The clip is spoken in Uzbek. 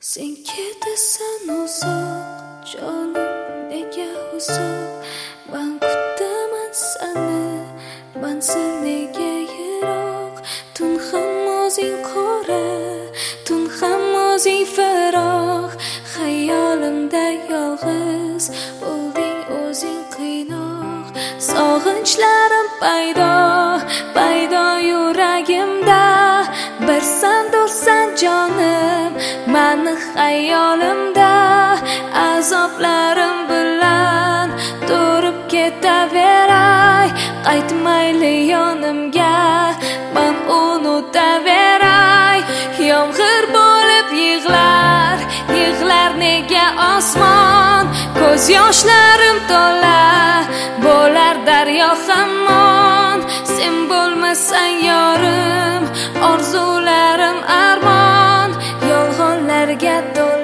Sen ketasan uzoq, jonim nega uzoq? Men kutaman seni, manzil nega yiroq? Tun ham o'zing qora, tun ham o'zing firoq. Xayolimda yolg'iz bo'lding o'zing qiynoq. Sog'inchlarim paydo yuragimda. Bir sandursan jonim, mani xayolimda. Azoblarim bilan turib ketaveray. Qaytmayli yonimga, men unutaveray. Yomg'ir bo'lib yig'lar nega osmon? Ko'z yoshlarim to'la bo'lar daryo hammon. Sen bo'lmasan yorim, orzularim armon. Yolg'onlarga to'la